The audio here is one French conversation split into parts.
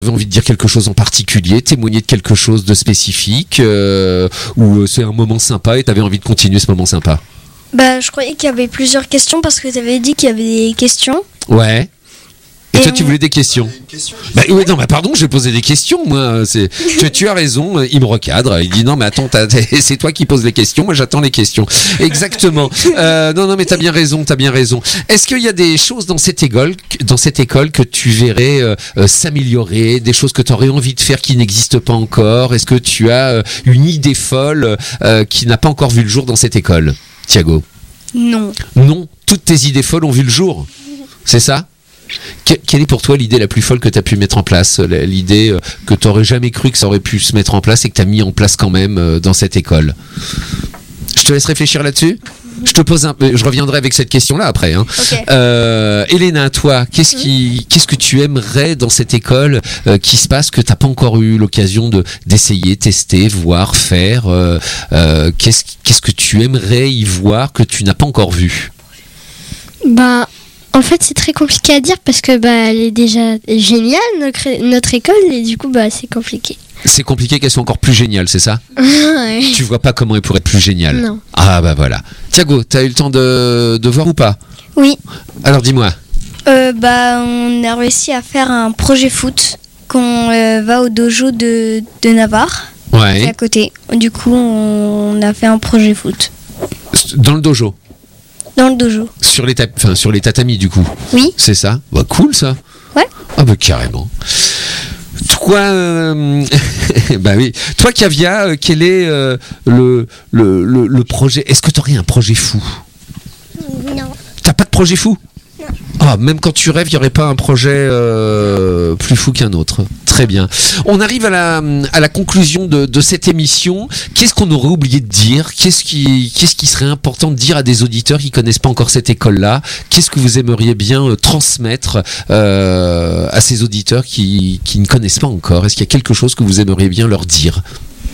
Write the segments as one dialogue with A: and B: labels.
A: T'avais envie de dire quelque chose en particulier, témoigner de quelque chose de spécifique, ou c'est un moment sympa et t'avais envie de continuer ce moment sympa?
B: Bah, je croyais qu'il y avait plusieurs questions parce que tu avais dit qu'il y avait des questions.
A: Ouais. Et toi, tu
B: on-
A: voulais des questions? Bah oui, non, bah pardon, je vais poser des questions, moi. Tu as raison, il me recadre. Il dit non, mais attends, c'est toi qui poses les questions, moi j'attends les questions. Exactement. Non, mais t'as bien raison. Est-ce qu'il y a des choses dans cette école que tu verrais s'améliorer, des choses que tu aurais envie de faire qui n'existent pas encore? Est-ce que tu as une idée folle qui n'a pas encore vu le jour dans cette école, Thiago?
B: Non.
A: Non, toutes tes idées folles ont vu le jour. C'est ça? Quelle est pour toi l'idée la plus folle que tu as pu mettre en place? L'idée que tu n'aurais jamais cru que ça aurait pu se mettre en place et que tu as mis en place quand même dans cette école? Je te laisse réfléchir là-dessus. Je reviendrai avec cette question-là après. Hein.
B: Ok.
A: Elena, toi, qu'est-ce que tu aimerais dans cette école qui se passe que tu n'as pas encore eu l'occasion d'essayer, tester, voir, faire? Qu'est-ce que tu aimerais y voir que tu n'as pas encore vu?
C: Bah, en fait, c'est très compliqué à dire parce que elle est déjà géniale, notre école, et du coup, c'est compliqué.
A: C'est compliqué qu'elle soit encore plus géniale, c'est ça?
C: Ouais.
A: Tu vois pas comment elle pourrait être plus géniale?
C: Non.
A: Ah bah voilà. Thiago, t'as eu le temps de voir ou pas?
B: Oui.
A: Alors dis-moi.
B: On a réussi à faire un projet foot qu'on va au dojo de Navarre, qui est
A: Ouais.
B: à côté. Du coup, on a fait un projet foot
A: Dans le dojo.
B: dans le dojo.
A: Sur les tatamis du coup.
B: Oui.
A: C'est ça? Bah cool ça.
B: Ouais.
A: Ah bah carrément. Toi, bah oui. Toi, Kavia, quel est le projet? Est-ce que t'aurais un projet fou?
C: Non.
A: T'as pas de projet fou? Ah, même quand tu rêves, il n'y aurait pas un projet plus fou qu'un autre. Très bien. On arrive à la conclusion de cette émission. Qu'est-ce qu'on aurait oublié de dire? Qu'est-ce qui serait important de dire à des auditeurs qui connaissent pas encore cette école-là? Qu'est-ce que vous aimeriez bien transmettre à ces auditeurs qui ne connaissent pas encore? Est-ce qu'il y a quelque chose que vous aimeriez bien leur dire?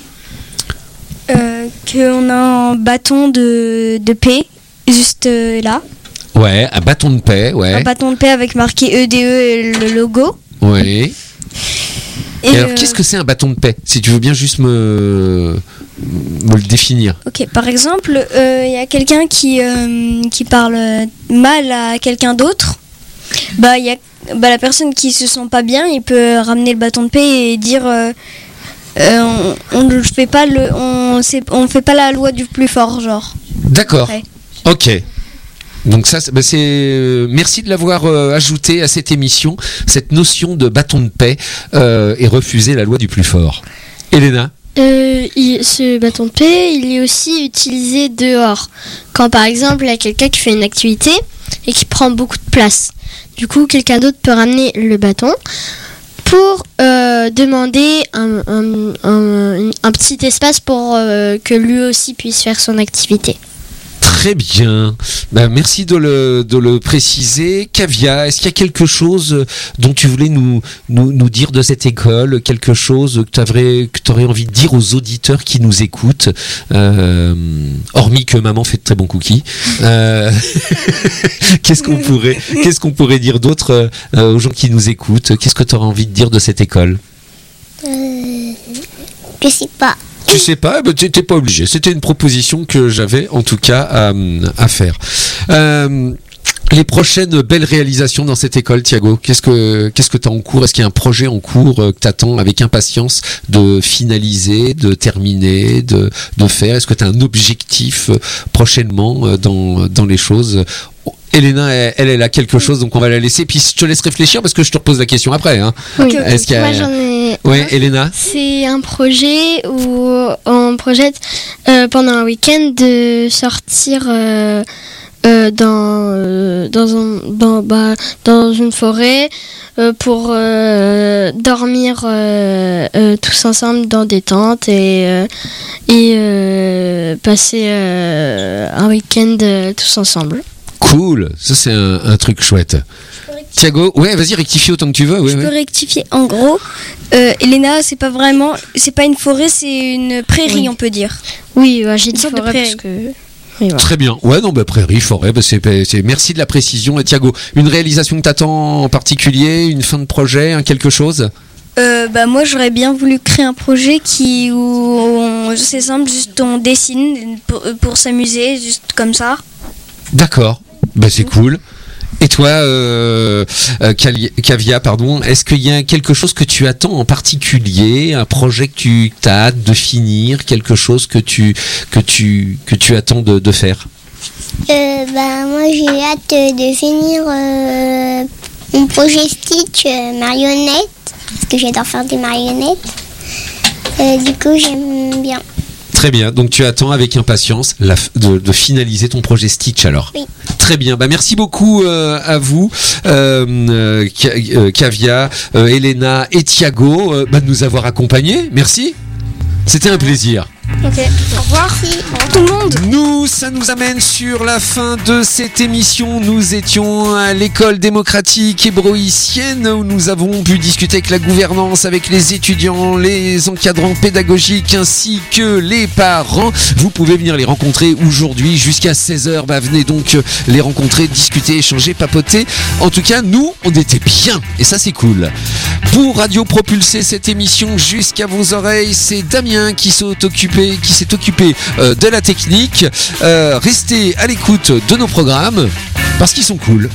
B: Qu'on a un bâton de paix juste là.
A: Ouais, un bâton de paix, ouais.
B: Un bâton de paix avec marqué EDE et le logo.
A: Ouais.
B: Et
A: alors, qu'est-ce que c'est un bâton de paix? Si tu veux bien juste me le définir.
B: Ok, par exemple, il y a quelqu'un qui parle mal à quelqu'un d'autre. La personne qui se sent pas bien, il peut ramener le bâton de paix et dire on ne fait pas on fait pas la loi du plus fort, genre.
A: D'accord.
B: Ouais.
A: Ok. Donc ça, merci de l'avoir ajouté à cette émission, cette notion de bâton de paix et refuser la loi du plus fort. Elena?
C: Ce bâton de paix, il est aussi utilisé dehors. Quand par exemple, il y a quelqu'un qui fait une activité et qui prend beaucoup de place. Du coup, quelqu'un d'autre peut ramener le bâton pour demander un petit espace pour que lui aussi puisse faire son activité.
A: Très bien. Merci de le préciser. Kavia, est-ce qu'il y a quelque chose dont tu voulais nous dire de cette école, quelque chose que tu aurais envie de dire aux auditeurs qui nous écoutent, hormis que maman fait de très bons cookies. Qu'est-ce qu'on pourrait dire d'autre aux gens qui nous écoutent? Qu'est-ce que tu aurais envie de dire de cette école?
C: Je sais pas.
A: Tu sais pas, tu n'es pas obligé. C'était une proposition que j'avais en tout cas à faire. Les prochaines belles réalisations dans cette école, Thiago, qu'est-ce que tu as en cours? Est-ce qu'il y a un projet en cours que tu attends avec impatience de finaliser, de terminer, de faire? Est-ce que tu as un objectif prochainement dans les choses? Elena, elle a quelque chose, donc on va la laisser. Puis je te laisse réfléchir parce que je te repose la question après. Hein.
C: Oui.
A: Est-ce qu'il y a...
C: Moi j'en ai.
A: Ouais, Elena.
C: C'est un projet où on projette pendant un week-end de sortir dans une forêt pour dormir tous ensemble dans des tentes et passer un week-end tous ensemble.
A: Cool, ça c'est un truc chouette. Thiago, ouais, vas-y, rectifie autant que tu veux.
B: Je peux rectifier. En gros, Elena, c'est pas une forêt, c'est une prairie,
C: Oui.
B: on peut dire.
C: Oui, j'ai dit
B: sorte de
C: forêt
B: prairie.
C: parce que... Oui, voilà.
A: Très bien. Ouais, non, prairie, forêt, merci de la précision. Et Thiago, une réalisation que t'attends en particulier, une fin de projet, quelque chose?
B: Moi j'aurais bien voulu créer un projet c'est simple, juste on dessine pour s'amuser, juste comme ça.
A: D'accord, c'est cool. Et toi, Kavia, est-ce qu'il y a quelque chose que tu attends en particulier, un projet que tu as hâte de finir, quelque chose que tu attends de faire?
D: Moi j'ai hâte de finir mon projet Stitch marionnette, parce que j'adore faire des marionnettes. Du coup j'aime bien.
A: Très bien, donc tu attends avec impatience de finaliser ton projet Stitch alors.
D: Oui.
A: Très bien, merci beaucoup à vous, Kavia, Elena et Thiago, de nous avoir accompagnés. Merci, c'était un plaisir.
B: Ok, au revoir. Tout le monde.
A: Ça nous amène sur la fin de cette émission. Nous étions à l'école démocratique hébroïcienne où nous avons pu discuter avec la gouvernance, avec les étudiants, les encadrants pédagogiques ainsi que les parents. Vous pouvez venir les rencontrer aujourd'hui jusqu'à 16h. Venez donc les rencontrer, discuter, échanger, papoter. En tout cas, nous, on était bien et ça c'est cool. Pour Radio Propulser cette émission jusqu'à vos oreilles, c'est Damien qui s'est occupé de la technique. Restez à l'écoute de nos programmes parce qu'ils sont cool.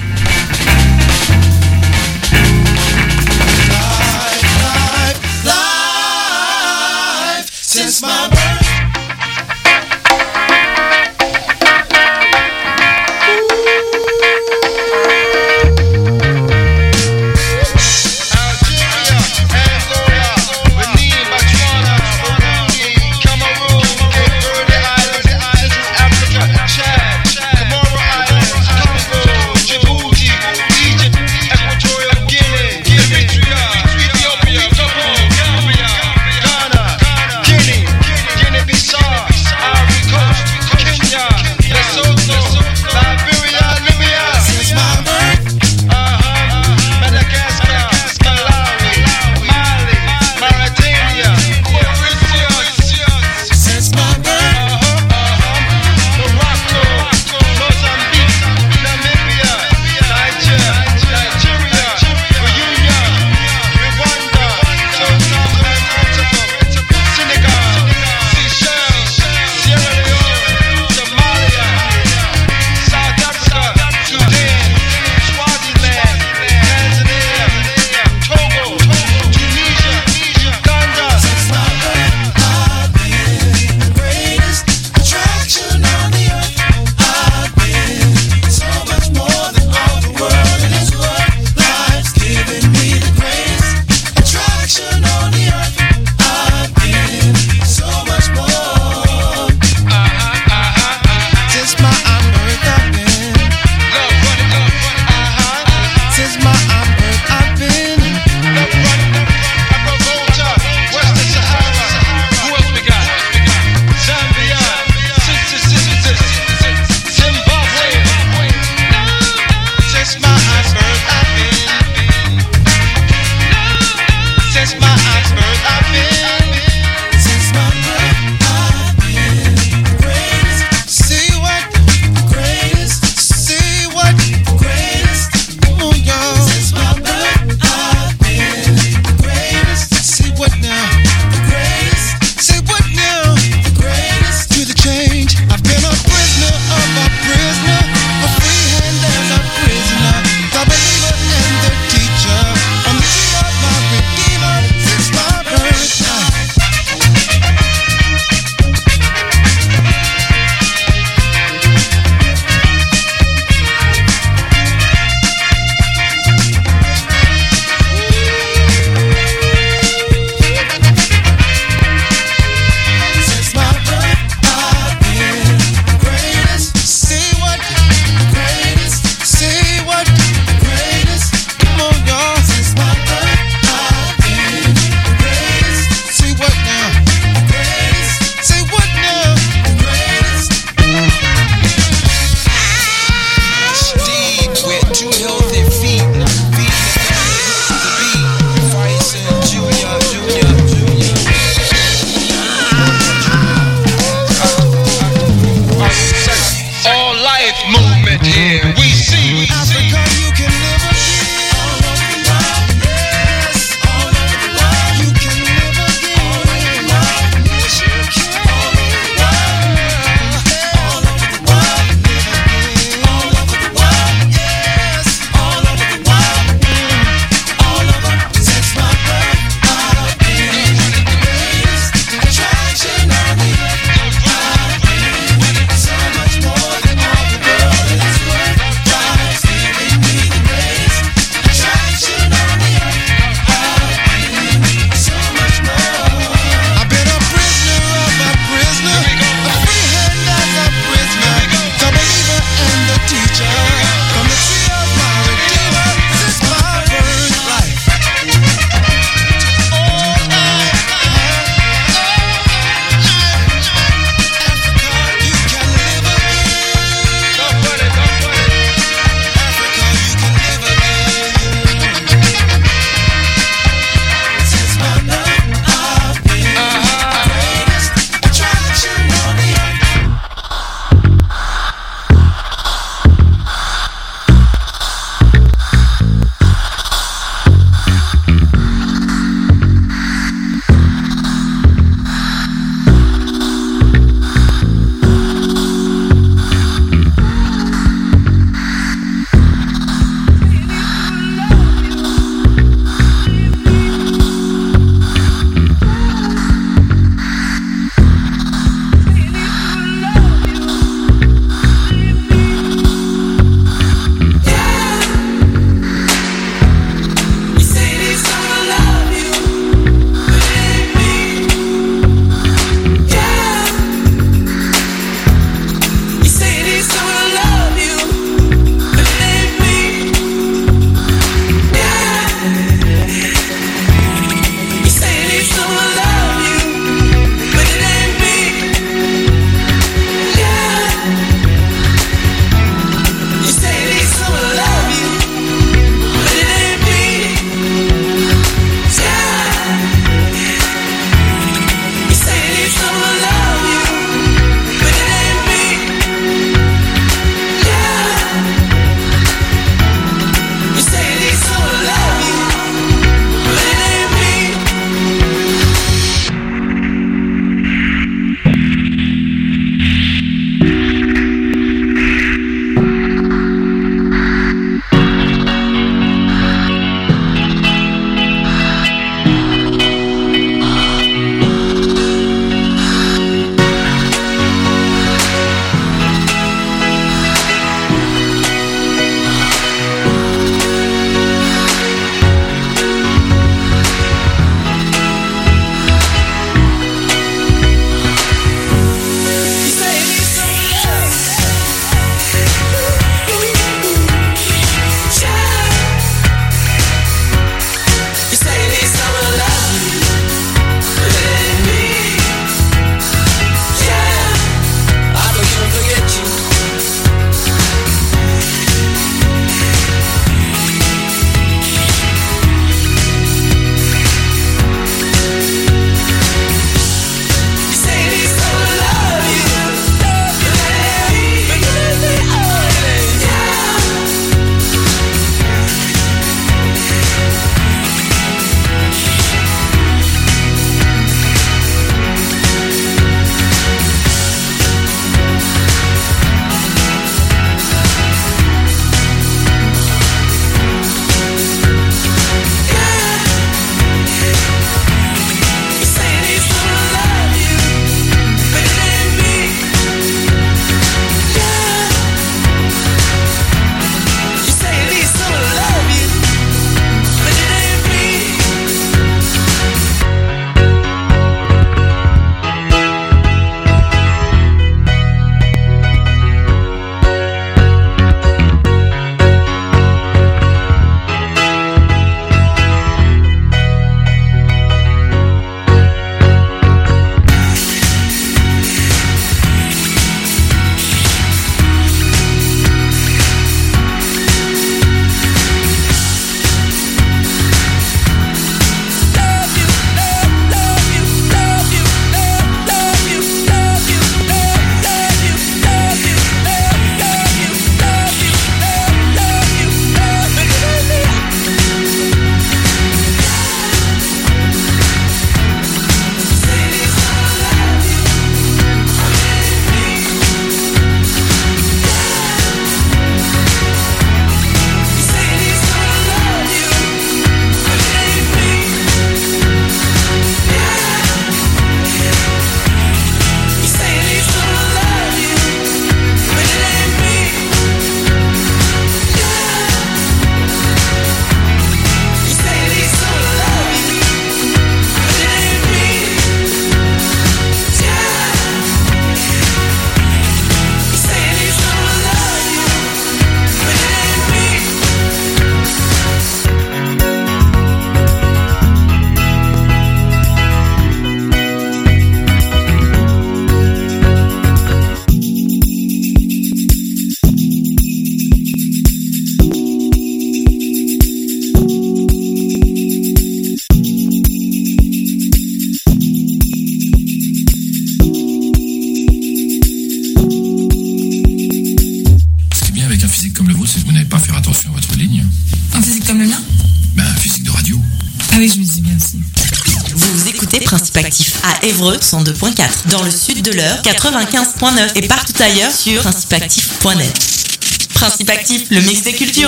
E: Ah oui, je me dis bien aussi.
F: Vous écoutez Principe Actif à Évreux 102.4, dans le sud de l'Eure 95.9 et partout ailleurs sur principeactif.net. Principe Actif, le mix des cultures.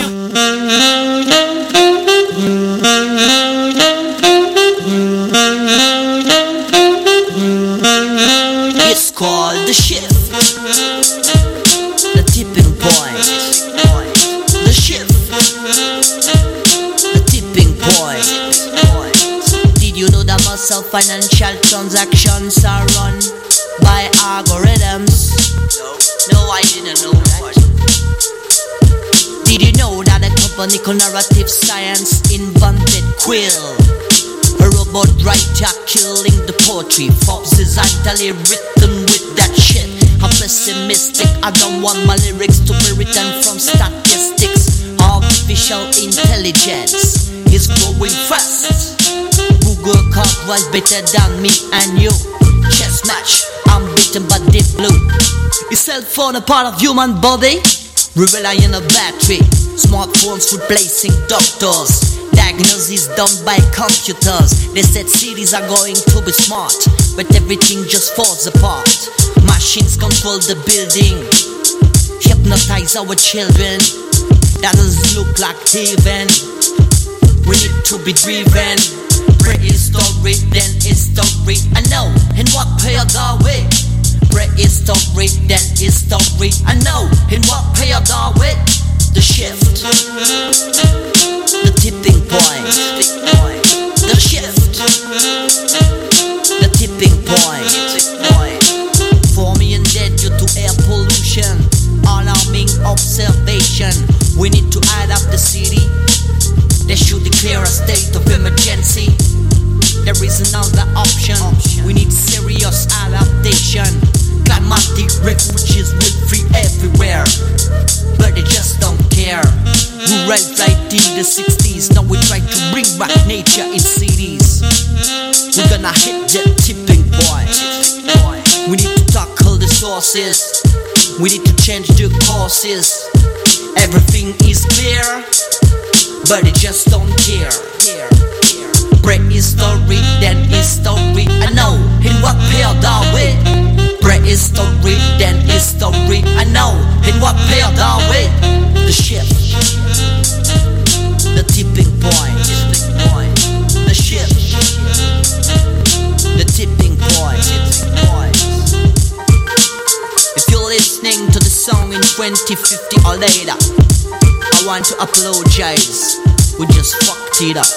G: It's called the shift, the tipping point, the shift, the tipping point. Did you know that most of financial transactions are run by algorithms? No, I didn't know that. Did you know that a company called Narrative Science invented Quill? A robot writer killing the poetry. Forbes is actually written with that shit. I'm pessimistic, I don't want my lyrics to be written from statistics. Artificial intelligence is growing fast. Google can't write better than me and you. Chess match, I'm beaten by Deep Blue. Is cell phone a part of human body? We rely on a battery. Smartphones replacing doctors. Diagnosis done by computers. They said cities are going to be smart, but everything just falls apart. Machines control the building, hypnotize our children. That doesn't look like heaven. We need to be driven. Prehistoric, then history. I know, in what period are we? Prehistoric, then history. I know, in what period are we? The shift, the tipping point, the shift, the tipping point. 4 million dead due to air pollution. Alarming observation. We need to adapt the city. They should declare a state of emergency. There is another option. We need serious adaptation. Climatic refugees will free everywhere, but they just don't care. We arrived right in the 60s. Now we try to bring back nature in cities. We're gonna hit the tipping point. We need to tackle the sources. We need to change the courses. Everything is clear, but they just don't care. Prehistory, then history. I know, in what period are we? Prehistory, then history. I know, in what period are we? The shift, the tipping point, the shift, the tipping point. If you're listening to the song in 2050 or later, I want to apologize. We just fucked it up.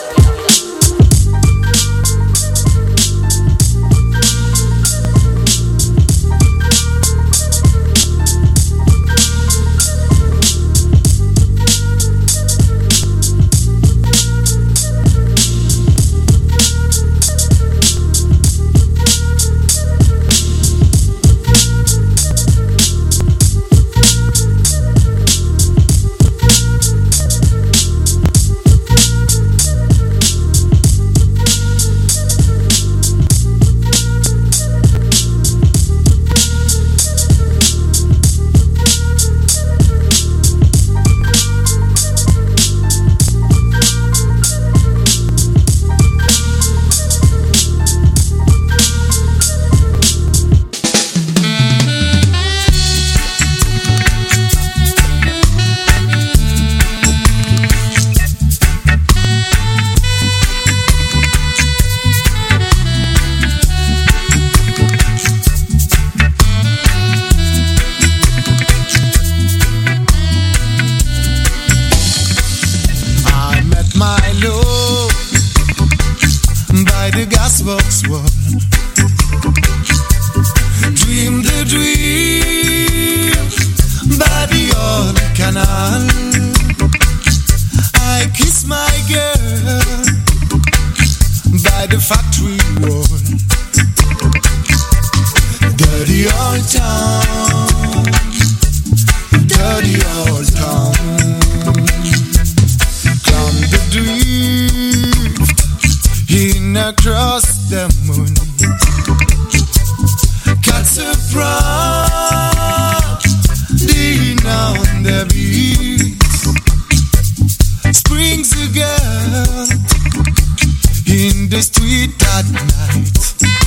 E: in the street at night.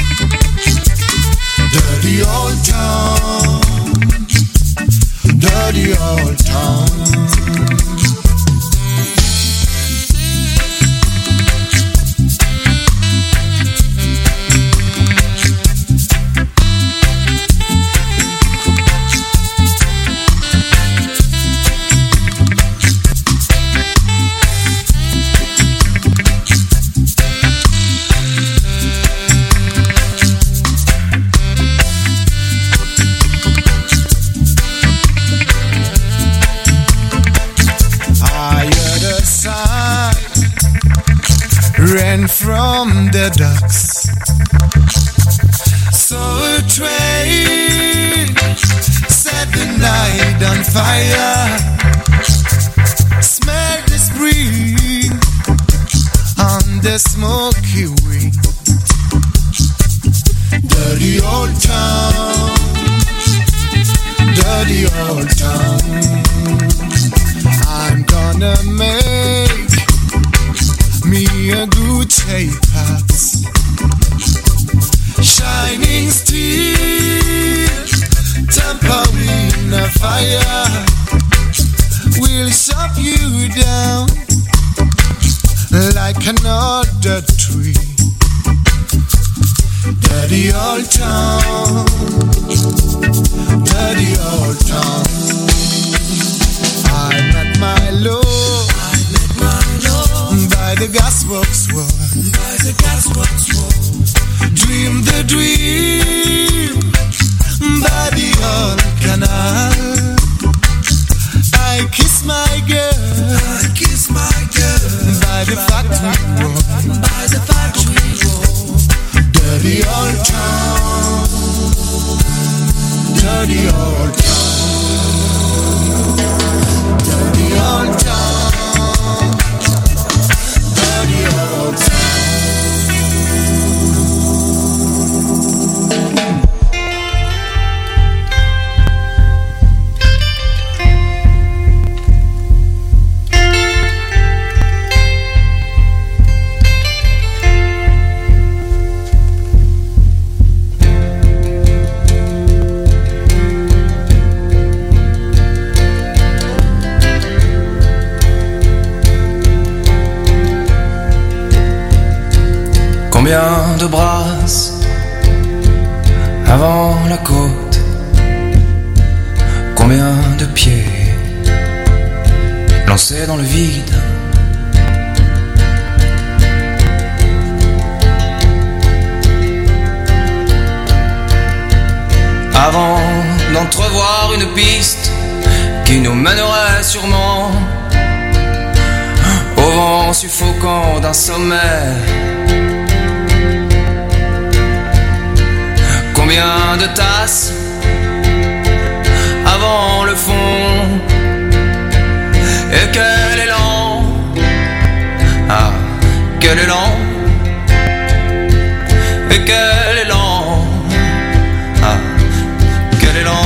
E: Dirty old town, dirty old town. Ran from the docks, saw a train, set the night on fire, smelled the spring on the smoky wind. Dirty old town, dirty old town. I'm gonna make me a good shape axe, shining steel, tampering a fire, will chop you down like another tree. Dirty old town, dirty old town. I'm at my low by the gasworks wall, by the gasworks wall. Dream the dream by the old canal. I kiss my girl, I kiss my girl by the factory wall, by the factory wall. Dirty old town, dirty old town, dirty old town.
H: Combien de brasses avant la côte, combien de pieds lancés dans le vide. Avant d'entrevoir une piste qui nous mènerait sûrement au vent suffocant d'un sommet. Combien de tasses avant le fond. Et quel élan, ah, quel élan. Et quel élan, ah, quel élan.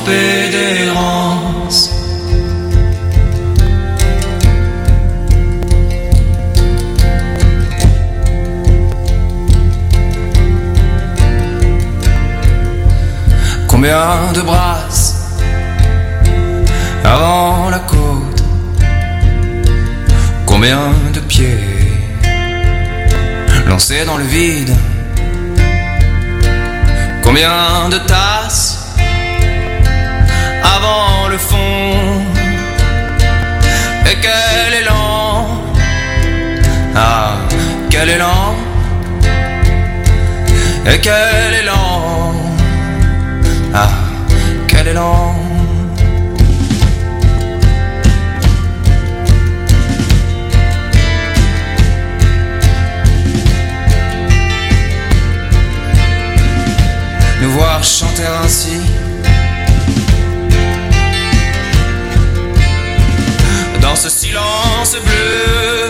H: trempé d'errance. Combien de brasses avant la côte, combien de pieds lancés dans le vide, combien de tasses avant le fond, et quel élan, ah, quel élan, et quel élan, ah, quel élan. Nous voir chanter ainsi dans ce silence bleu.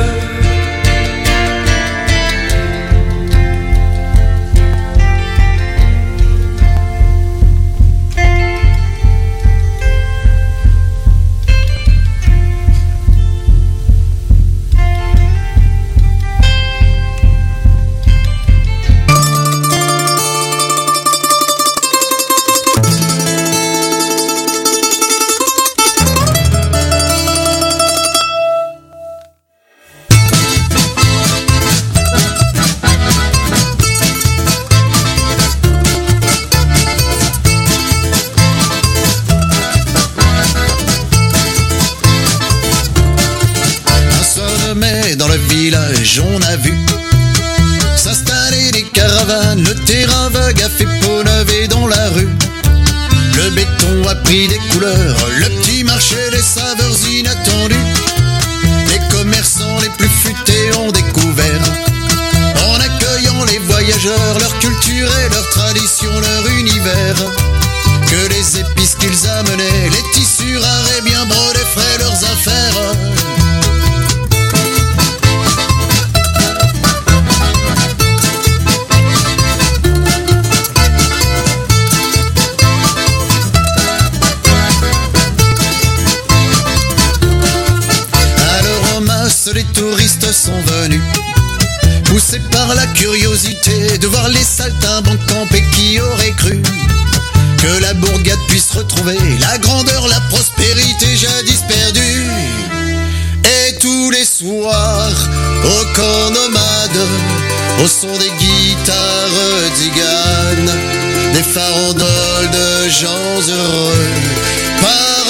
I: On a vu s'installer des caravanes, le terrain vague a fait peau neuve et dans la rue le béton a pris des couleurs, le petit marché des saveurs inattendues. Les commerçants les plus futés ont découvert, en accueillant les voyageurs, leur culture et leur tradition, leur univers, que les épices qu'ils amenaient, les tissus rares et bien brodés feraient leurs affaires. Les touristes sont venus, poussés par la curiosité de voir les saltimbanques camper. Qui aurait cru que la bourgade puisse retrouver la grandeur, la prospérité jadis perdue. Et tous les soirs, au camp nomade, au son des guitares d'Igane, des farandoles de gens heureux, par